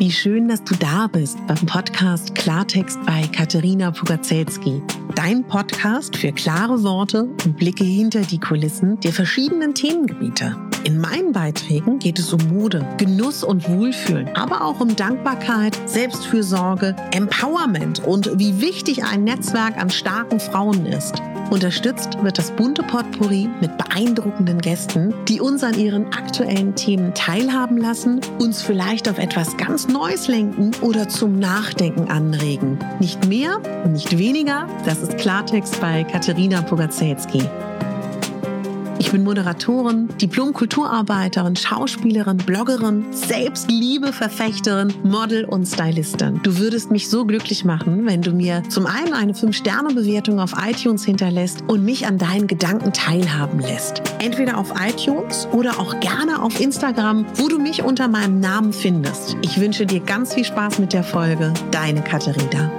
Wie schön, dass du da bist beim Podcast Klartext bei Katerina Pugacelski. Dein Podcast für klare Worte und Blicke hinter die Kulissen der verschiedenen Themengebiete. In meinen Beiträgen geht es um Mode, Genuss und Wohlfühlen, aber auch um Dankbarkeit, Selbstfürsorge, Empowerment und wie wichtig ein Netzwerk an starken Frauen ist. Unterstützt wird das bunte Potpourri mit beeindruckenden Gästen, die uns an ihren aktuellen Themen teilhaben lassen, uns vielleicht auf etwas ganz Neues lenken oder zum Nachdenken anregen. Nicht mehr und nicht weniger, das ist Klartext bei Katerina Pugacelski. Ich bin Moderatorin, Diplom-Kulturarbeiterin, Schauspielerin, Bloggerin, Selbstliebe-Verfechterin, Model und Stylistin. Du würdest mich so glücklich machen, wenn du mir zum einen eine 5-Sterne-Bewertung auf iTunes hinterlässt und mich an deinen Gedanken teilhaben lässt. Entweder auf iTunes oder auch gerne auf Instagram, wo du mich unter meinem Namen findest. Ich wünsche dir ganz viel Spaß mit der Folge. Deine Katerina.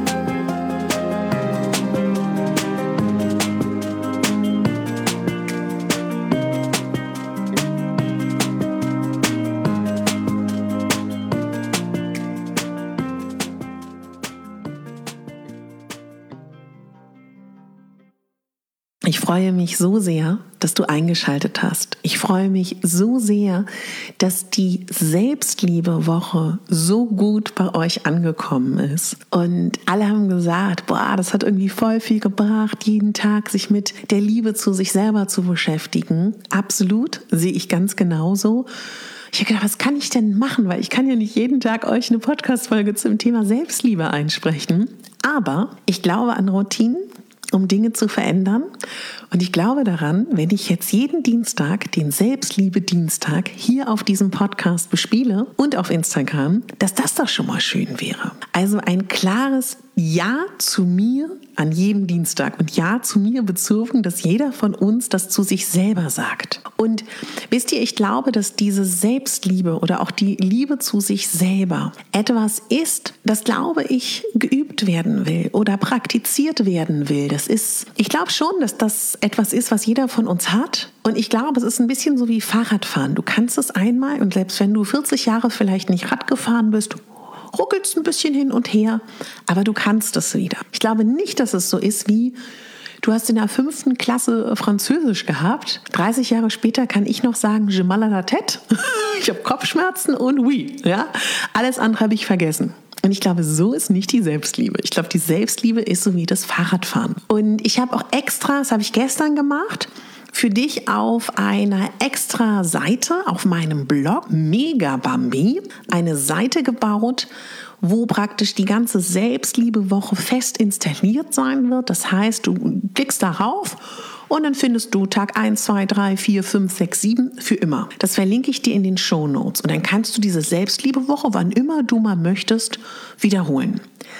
Ich freue mich so sehr, dass du eingeschaltet hast. Ich freue mich so sehr, dass die Selbstliebe-Woche so gut bei euch angekommen ist. Und alle haben gesagt, das hat irgendwie voll viel gebracht, jeden Tag sich mit der Liebe zu sich selber zu beschäftigen. Absolut, sehe ich ganz genauso. Ich habe gedacht, was kann ich denn machen? Weil ich kann ja nicht jeden Tag euch eine Podcast-Folge zum Thema Selbstliebe einsprechen. Aber ich glaube an Routinen, um Dinge zu verändern. Und ich glaube daran, wenn ich jetzt jeden Dienstag, den Selbstliebe-Dienstag, hier auf diesem Podcast bespiele und auf Instagram, dass das doch schon mal schön wäre. Also ein klares Ja zu mir an jedem Dienstag und Ja zu mir bezogen, dass jeder von uns das zu sich selber sagt. Und wisst ihr, ich glaube, dass diese Selbstliebe oder auch die Liebe zu sich selber etwas ist, das, glaube ich, geübt werden will oder praktiziert werden will. Ich glaube schon, dass das etwas ist, was jeder von uns hat. Und ich glaube, es ist ein bisschen so wie Fahrradfahren. Du kannst es einmal und selbst wenn du 40 Jahre vielleicht nicht Rad gefahren bist, ruckelst ein bisschen hin und her, aber du kannst es wieder. Ich glaube nicht, dass es so ist wie, du hast in der 5. Klasse Französisch gehabt. 30 Jahre später kann ich noch sagen, je mal à la tête. Ich habe Kopfschmerzen und oui. Ja? Alles andere habe ich vergessen. Und ich glaube, so ist nicht die Selbstliebe. Ich glaube, die Selbstliebe ist so wie das Fahrradfahren. Und ich habe auch extra, das habe ich gestern gemacht, für dich auf einer extra Seite auf meinem Blog Megabambi eine Seite gebaut, wo praktisch die ganze Selbstliebe-Woche fest installiert sein wird. Das heißt, du klickst darauf und dann findest du Tag 1, 2, 3, 4, 5, 6, 7 für immer. Das verlinke ich dir in den Shownotes. Und dann kannst du diese Selbstliebe-Woche, wann immer du mal möchtest, wiederholen.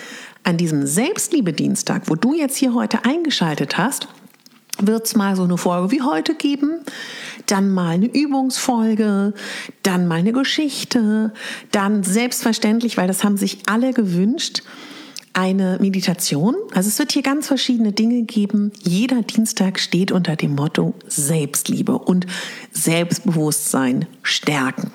An diesem Selbstliebe-Dienstag, wo du jetzt hier heute eingeschaltet hast, wird es mal so eine Folge wie heute geben, dann mal eine Übungsfolge, dann mal eine Geschichte, dann selbstverständlich, weil das haben sich alle gewünscht, eine Meditation. Also es wird hier ganz verschiedene Dinge geben. Jeder Dienstag steht unter dem Motto Selbstliebe und Selbstbewusstsein stärken.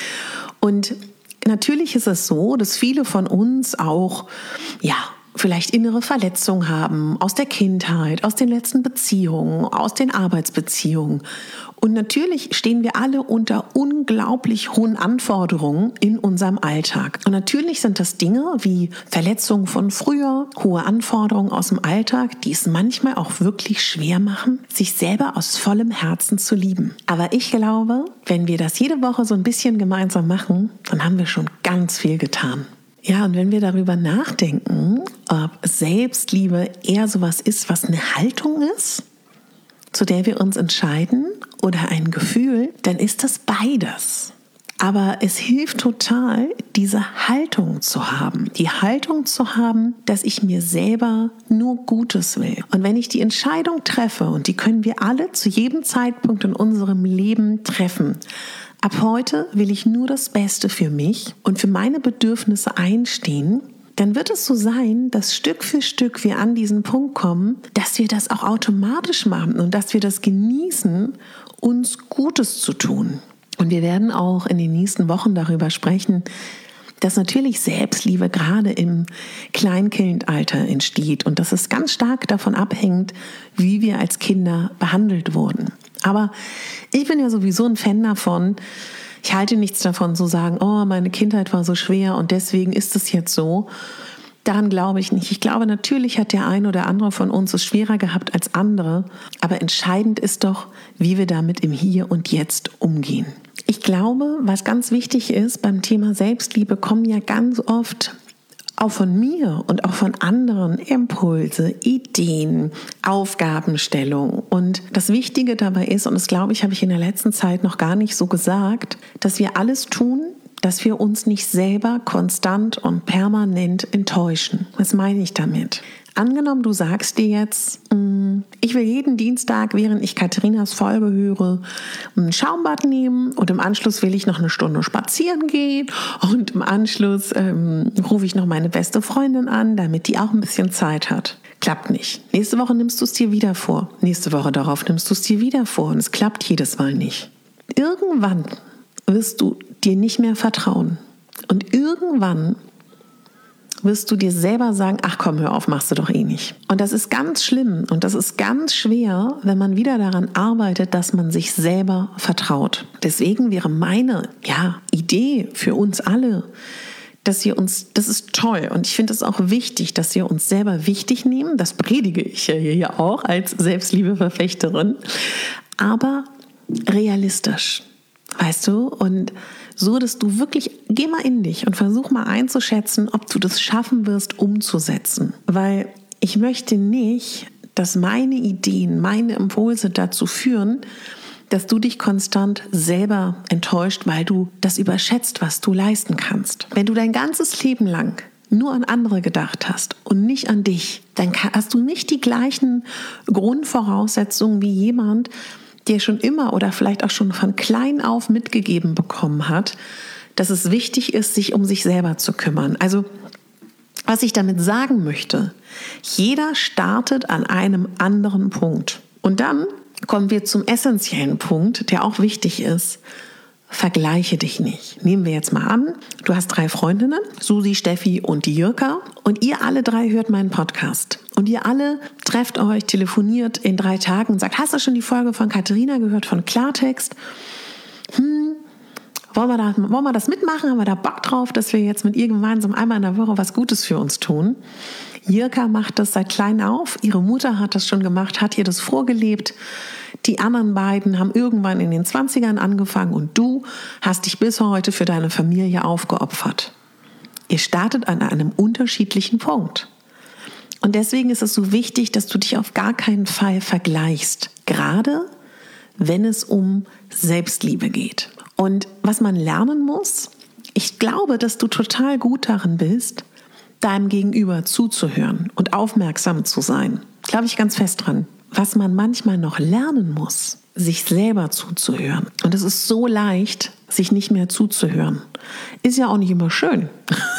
Und natürlich ist es so, dass viele von uns auch, vielleicht innere Verletzungen haben aus der Kindheit, aus den letzten Beziehungen, aus den Arbeitsbeziehungen. Und natürlich stehen wir alle unter unglaublich hohen Anforderungen in unserem Alltag. Und natürlich sind das Dinge wie Verletzungen von früher, hohe Anforderungen aus dem Alltag, die es manchmal auch wirklich schwer machen, sich selber aus vollem Herzen zu lieben. Aber ich glaube, wenn wir das jede Woche so ein bisschen gemeinsam machen, dann haben wir schon ganz viel getan. Ja, und wenn wir darüber nachdenken, ob Selbstliebe eher sowas ist, was eine Haltung ist, zu der wir uns entscheiden, oder ein Gefühl, dann ist das beides. Aber es hilft total, diese Haltung zu haben. Die Haltung zu haben, dass ich mir selber nur Gutes will. Und wenn ich die Entscheidung treffe, und die können wir alle zu jedem Zeitpunkt in unserem Leben treffen, ab heute will ich nur das Beste für mich und für meine Bedürfnisse einstehen, dann wird es so sein, dass Stück für Stück wir an diesen Punkt kommen, dass wir das auch automatisch machen und dass wir das genießen, uns Gutes zu tun. Und wir werden auch in den nächsten Wochen darüber sprechen, dass natürlich Selbstliebe gerade im Kleinkindalter entsteht und dass es ganz stark davon abhängt, wie wir als Kinder behandelt wurden. Aber ich bin ja sowieso ein Fan davon, ich halte nichts davon zu sagen, oh, meine Kindheit war so schwer und deswegen ist es jetzt so. Daran glaube ich nicht. Ich glaube, natürlich hat der eine oder andere von uns es schwerer gehabt als andere, aber entscheidend ist doch, wie wir damit im Hier und Jetzt umgehen. Ich glaube, was ganz wichtig ist beim Thema Selbstliebe, kommen ja ganz oft auch von mir und auch von anderen Impulse, Ideen, Aufgabenstellungen. Und das Wichtige dabei ist, und das glaube ich, habe ich in der letzten Zeit noch gar nicht so gesagt, dass wir alles tun, dass wir uns nicht selber konstant und permanent enttäuschen. Was meine ich damit? Angenommen, du sagst dir jetzt, ich will jeden Dienstag, während ich Katharinas Folge höre, ein Schaumbad nehmen und im Anschluss will ich noch eine Stunde spazieren gehen und im Anschluss rufe ich noch meine beste Freundin an, damit die auch ein bisschen Zeit hat. Klappt nicht. Nächste Woche nimmst du es dir wieder vor. Nächste Woche darauf nimmst du es dir wieder vor und es klappt jedes Mal nicht. Irgendwann wirst du dir nicht mehr vertrauen und irgendwann wirst du dir selber sagen, ach komm, hör auf, machst du doch eh nicht. Und das ist ganz schlimm und das ist ganz schwer, wenn man wieder daran arbeitet, dass man sich selber vertraut. Deswegen wäre meine Idee für uns alle, dass wir uns, das ist toll und ich finde es auch wichtig, dass wir uns selber wichtig nehmen. Das predige ich ja hier auch als Selbstliebeverfechterin, aber realistisch. Weißt du, und so, dass du wirklich, geh mal in dich und versuch mal einzuschätzen, ob du das schaffen wirst, umzusetzen. Weil ich möchte nicht, dass meine Ideen, meine Impulse dazu führen, dass du dich konstant selber enttäuscht, weil du das überschätzt, was du leisten kannst. Wenn du dein ganzes Leben lang nur an andere gedacht hast und nicht an dich, dann hast du nicht die gleichen Grundvoraussetzungen wie jemand, der schon immer oder vielleicht auch schon von klein auf mitgegeben bekommen hat, dass es wichtig ist, sich um sich selber zu kümmern. Also, was ich damit sagen möchte, jeder startet an einem anderen Punkt. Und dann kommen wir zum essentiellen Punkt, der auch wichtig ist. Vergleiche dich nicht. Nehmen wir jetzt mal an, du hast 3 Freundinnen, Susi, Steffi und die Jirka, und ihr alle 3 hört meinen Podcast. Und ihr alle trefft euch, telefoniert in 3 Tagen und sagt, hast du schon die Folge von Katharina gehört, von Klartext? Wollen wir das mitmachen? Haben wir da Bock drauf, dass wir jetzt mit ihr gemeinsam einmal in der Woche was Gutes für uns tun? Jirka macht das seit klein auf. Ihre Mutter hat das schon gemacht, hat ihr das vorgelebt. Die anderen beiden haben irgendwann in den 20ern angefangen und du hast dich bis heute für deine Familie aufgeopfert. Ihr startet an einem unterschiedlichen Punkt. Und deswegen ist es so wichtig, dass du dich auf gar keinen Fall vergleichst. Gerade wenn es um Selbstliebe geht. Und was man lernen muss, ich glaube, dass du total gut darin bist, deinem Gegenüber zuzuhören und aufmerksam zu sein. Glaube ich ganz fest dran. Was man manchmal noch lernen muss, sich selber zuzuhören. Und es ist so leicht, sich nicht mehr zuzuhören. Ist ja auch nicht immer schön,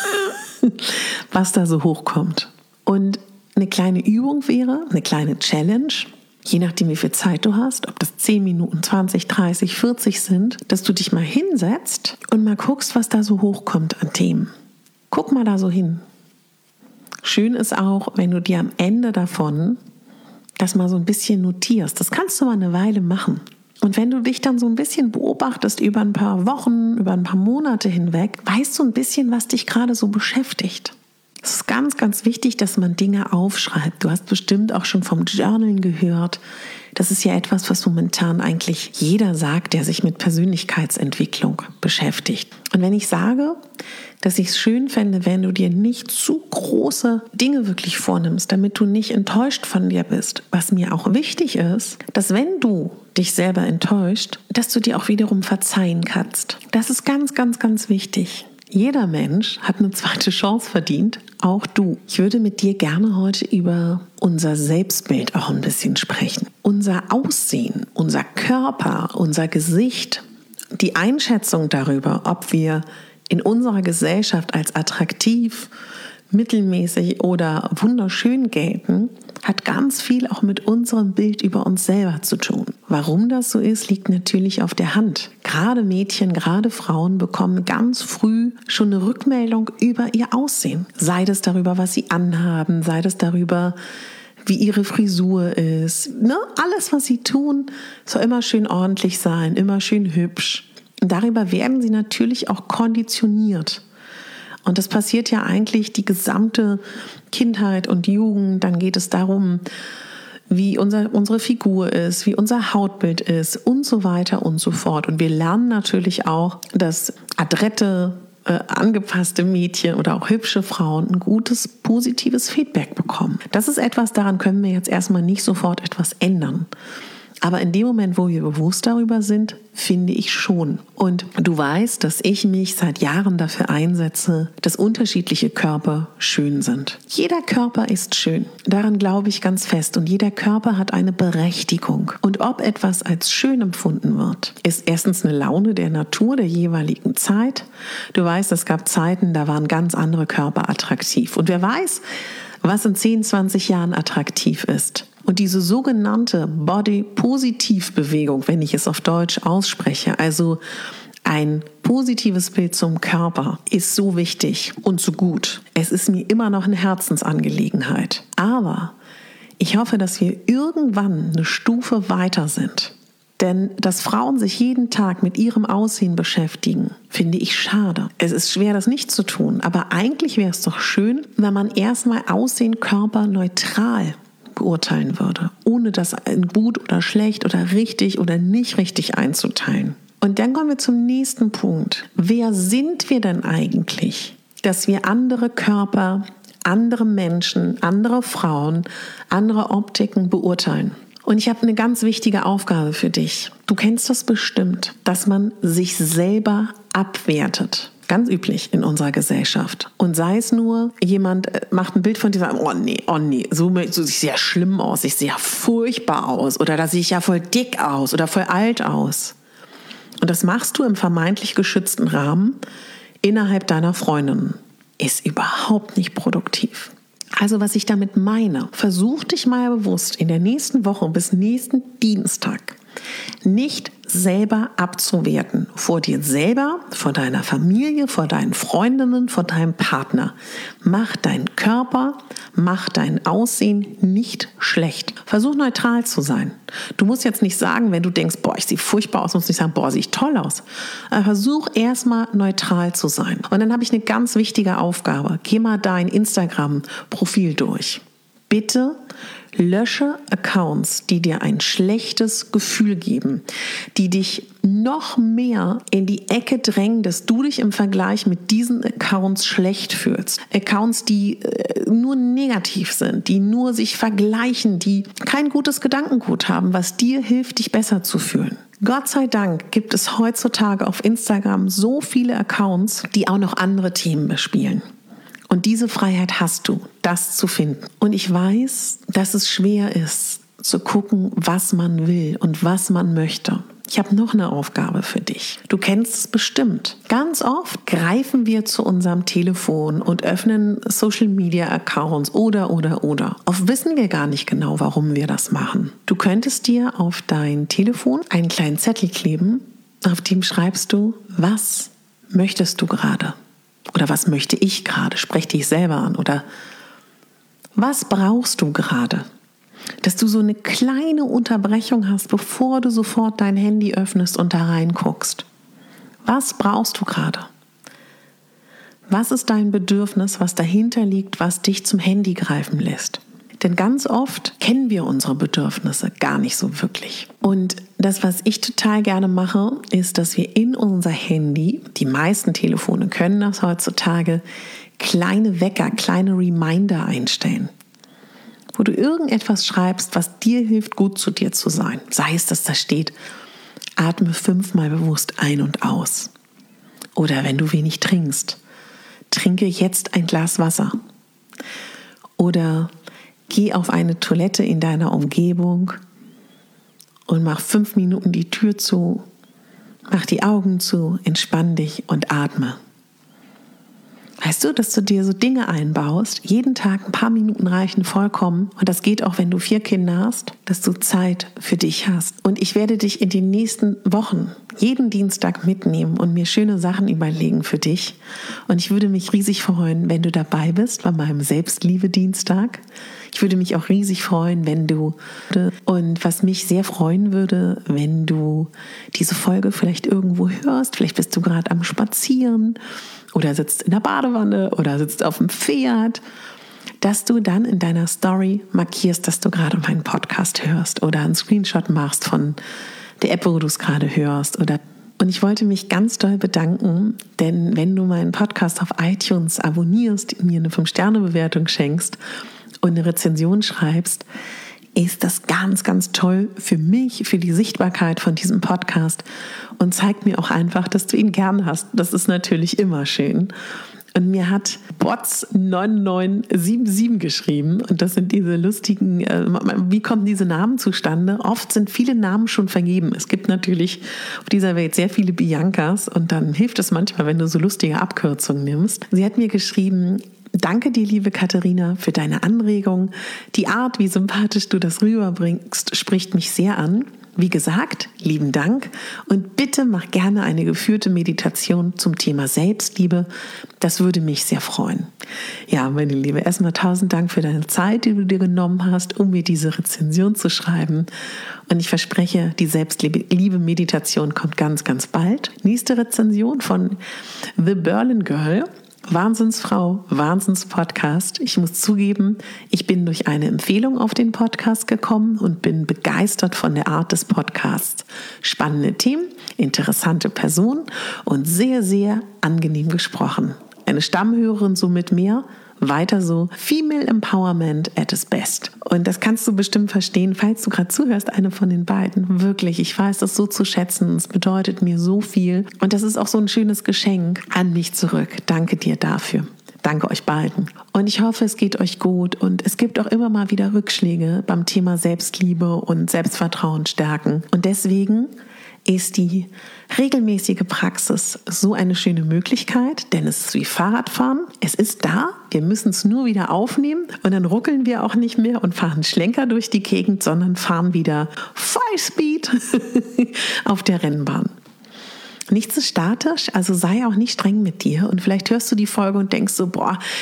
was da so hochkommt. Und eine kleine Übung wäre, eine kleine Challenge, je nachdem wie viel Zeit du hast, ob das 10 Minuten, 20, 30, 40 sind, dass du dich mal hinsetzt und mal guckst, was da so hochkommt an Themen. Guck mal da so hin. Schön ist auch, wenn du dir am Ende davon das mal so ein bisschen notierst. Das kannst du mal eine Weile machen. Und wenn du dich dann so ein bisschen beobachtest über ein paar Wochen, über ein paar Monate hinweg, weißt du ein bisschen, was dich gerade so beschäftigt. Es ist ganz, ganz wichtig, dass man Dinge aufschreibt. Du hast bestimmt auch schon vom Journalen gehört. Das ist ja etwas, was momentan eigentlich jeder sagt, der sich mit Persönlichkeitsentwicklung beschäftigt. Und wenn ich sage, dass ich es schön fände, wenn du dir nicht zu große Dinge wirklich vornimmst, damit du nicht enttäuscht von dir bist. Was mir auch wichtig ist, dass wenn du dich selber enttäuscht, dass du dir auch wiederum verzeihen kannst. Das ist ganz, ganz, ganz wichtig. Jeder Mensch hat eine zweite Chance verdient, auch du. Ich würde mit dir gerne heute über unser Selbstbild auch ein bisschen sprechen. Unser Aussehen, unser Körper, unser Gesicht, die Einschätzung darüber, ob wir in unserer Gesellschaft als attraktiv, mittelmäßig oder wunderschön gelten, hat ganz viel auch mit unserem Bild über uns selber zu tun. Warum das so ist, liegt natürlich auf der Hand. Gerade Mädchen, gerade Frauen bekommen ganz früh schon eine Rückmeldung über ihr Aussehen. Sei das darüber, was sie anhaben, sei das darüber, wie ihre Frisur ist. Alles, was sie tun, soll immer schön ordentlich sein, immer schön hübsch. Und darüber werden sie natürlich auch konditioniert. Und das passiert ja eigentlich die gesamte Kindheit und Jugend. Dann geht es darum, wie unsere Figur ist, wie unser Hautbild ist und so weiter und so fort. Und wir lernen natürlich auch, dass adrette, angepasste Mädchen oder auch hübsche Frauen ein gutes, positives Feedback bekommen. Das ist etwas, daran können wir jetzt erstmal nicht sofort etwas ändern. Aber in dem Moment, wo wir bewusst darüber sind, finde ich schon. Und du weißt, dass ich mich seit Jahren dafür einsetze, dass unterschiedliche Körper schön sind. Jeder Körper ist schön. Daran glaube ich ganz fest. Und jeder Körper hat eine Berechtigung. Und ob etwas als schön empfunden wird, ist erstens eine Laune der Natur der jeweiligen Zeit. Du weißt, es gab Zeiten, da waren ganz andere Körper attraktiv. Und wer weiß, was in 10, 20 Jahren attraktiv ist. Und diese sogenannte Body-Positiv-Bewegung, wenn ich es auf Deutsch ausspreche, also ein positives Bild zum Körper, ist so wichtig und so gut. Es ist mir immer noch eine Herzensangelegenheit. Aber ich hoffe, dass wir irgendwann eine Stufe weiter sind. Denn dass Frauen sich jeden Tag mit ihrem Aussehen beschäftigen, finde ich schade. Es ist schwer, das nicht zu tun. Aber eigentlich wäre es doch schön, wenn man erstmal Aussehen, Körper neutral beurteilen würde, ohne das in gut oder schlecht oder richtig oder nicht richtig einzuteilen. Und dann kommen wir zum nächsten Punkt. Wer sind wir denn eigentlich, dass wir andere Körper, andere Menschen, andere Frauen, andere Optiken beurteilen? Und ich habe eine ganz wichtige Aufgabe für dich. Du kennst das bestimmt, dass man sich selber abwertet. Ganz üblich in unserer Gesellschaft. Und sei es nur, jemand macht ein Bild von dir und sagt, oh nee, so sehe ich ja schlimm aus, ich sehe ja furchtbar aus oder da sehe ich ja voll dick aus oder voll alt aus. Und das machst du im vermeintlich geschützten Rahmen innerhalb deiner Freundinnen. Ist überhaupt nicht produktiv. Also was ich damit meine, versuch dich mal bewusst in der nächsten Woche bis nächsten Dienstag nicht selber abzuwerten. Vor dir selber, vor deiner Familie, vor deinen Freundinnen, vor deinem Partner. Mach deinen Körper, mach dein Aussehen nicht schlecht. Versuch neutral zu sein. Du musst jetzt nicht sagen, wenn du denkst, ich sehe furchtbar aus, musst du nicht sagen, sehe ich toll aus. Aber versuch erstmal neutral zu sein. Und dann habe ich eine ganz wichtige Aufgabe. Geh mal dein Instagram-Profil durch. Bitte lösche Accounts, die dir ein schlechtes Gefühl geben, die dich noch mehr in die Ecke drängen, dass du dich im Vergleich mit diesen Accounts schlecht fühlst. Accounts, die nur negativ sind, die nur sich vergleichen, die kein gutes Gedankengut haben, was dir hilft, dich besser zu fühlen. Gott sei Dank gibt es heutzutage auf Instagram so viele Accounts, die auch noch andere Themen bespielen. Und diese Freiheit hast du, das zu finden. Und ich weiß, dass es schwer ist, zu gucken, was man will und was man möchte. Ich habe noch eine Aufgabe für dich. Du kennst es bestimmt. Ganz oft greifen wir zu unserem Telefon und öffnen Social-Media-Accounts oder. Oft wissen wir gar nicht genau, warum wir das machen. Du könntest dir auf dein Telefon einen kleinen Zettel kleben, auf dem schreibst du, was möchtest du gerade? Oder was möchte ich gerade? Sprech dich selber an. Oder was brauchst du gerade? Dass du so eine kleine Unterbrechung hast, bevor du sofort dein Handy öffnest und da reinguckst. Was brauchst du gerade? Was ist dein Bedürfnis, was dahinter liegt, was dich zum Handy greifen lässt? Denn ganz oft kennen wir unsere Bedürfnisse gar nicht so wirklich. Und das, was ich total gerne mache, ist, dass wir in unser Handy, die meisten Telefone können das heutzutage, kleine Wecker, kleine Reminder einstellen. Wo du irgendetwas schreibst, was dir hilft, gut zu dir zu sein. Sei es, dass da steht, atme 5-mal bewusst ein und aus. Oder wenn du wenig trinkst, trinke jetzt ein Glas Wasser. Oder geh auf eine Toilette in deiner Umgebung und mach 5 Minuten die Tür zu, mach die Augen zu, entspann dich und atme. Weißt du, dass du dir so Dinge einbaust, jeden Tag ein paar Minuten reichen vollkommen, und das geht auch, wenn du 4 Kinder hast, dass du Zeit für dich hast. Und ich werde dich in den nächsten Wochen jeden Dienstag mitnehmen und mir schöne Sachen überlegen für dich. Und ich würde mich riesig freuen, wenn du dabei bist bei meinem Selbstliebe-Dienstag. Ich würde mich auch riesig freuen, und was mich sehr freuen würde, wenn du diese Folge vielleicht irgendwo hörst, vielleicht bist du gerade am Spazieren oder sitzt in der Badewanne oder sitzt auf dem Pferd, dass du dann in deiner Story markierst, dass du gerade meinen Podcast hörst oder einen Screenshot machst von der App, wo du es gerade hörst. Und ich wollte mich ganz doll bedanken, denn wenn du meinen Podcast auf iTunes abonnierst, mir eine 5-Sterne-Bewertung schenkst und eine Rezension schreibst, ist das ganz, ganz toll für mich, für die Sichtbarkeit von diesem Podcast und zeigt mir auch einfach, dass du ihn gern hast. Das ist natürlich immer schön. Und mir hat Bots9977 geschrieben, und das sind diese lustigen, wie kommen diese Namen zustande? Oft sind viele Namen schon vergeben. Es gibt natürlich auf dieser Welt sehr viele Biancas, und dann hilft es manchmal, wenn du so lustige Abkürzungen nimmst. Sie hat mir geschrieben: Danke dir, liebe Katharina, für deine Anregung. Die Art, wie sympathisch du das rüberbringst, spricht mich sehr an. Wie gesagt, lieben Dank, und bitte mach gerne eine geführte Meditation zum Thema Selbstliebe. Das würde mich sehr freuen. Ja, meine Liebe, erstmal 1000 Dank für deine Zeit, die du dir genommen hast, um mir diese Rezension zu schreiben. Und ich verspreche, die Selbstliebe-Meditation kommt ganz, ganz bald. Nächste Rezension von The Berlin Girl. Wahnsinnsfrau, Wahnsinnspodcast. Ich muss zugeben, ich bin durch eine Empfehlung auf den Podcast gekommen und bin begeistert von der Art des Podcasts. Spannende Themen, interessante Personen und sehr, sehr angenehm gesprochen. Eine Stammhörerin, somit mehr. Weiter so. Female Empowerment at its best. Und das kannst du bestimmt verstehen, falls du gerade zuhörst, eine von den beiden. Wirklich, ich weiß das so zu schätzen. Es bedeutet mir so viel. Und das ist auch so ein schönes Geschenk an mich zurück. Danke dir dafür. Danke euch beiden. Und ich hoffe, es geht euch gut. Und es gibt auch immer mal wieder Rückschläge beim Thema Selbstliebe und Selbstvertrauen stärken. Und deswegen ist die regelmäßige Praxis so eine schöne Möglichkeit, denn es ist wie Fahrradfahren. Es ist da, wir müssen es nur wieder aufnehmen, und dann ruckeln wir auch nicht mehr und fahren Schlenker durch die Gegend, sondern fahren wieder Vollspeed auf der Rennbahn. Nichts ist statisch, also sei auch nicht streng mit dir. Und vielleicht hörst du die Folge und denkst so,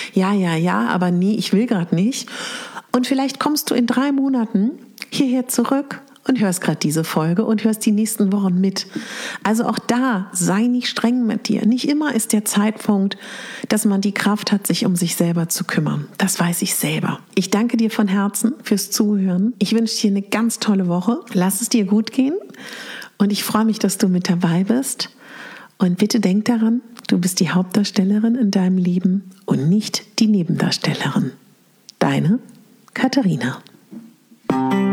ja, aber nee, ich will gerade nicht. Und vielleicht kommst du in 3 Monaten hierher zurück und hörst gerade diese Folge und hörst die nächsten Wochen mit. Also auch da, sei nicht streng mit dir. Nicht immer ist der Zeitpunkt, dass man die Kraft hat, sich um sich selber zu kümmern. Das weiß ich selber. Ich danke dir von Herzen fürs Zuhören. Ich wünsche dir eine ganz tolle Woche. Lass es dir gut gehen. Und ich freue mich, dass du mit dabei bist. Und bitte denk daran, du bist die Hauptdarstellerin in deinem Leben und nicht die Nebendarstellerin. Deine Katharina.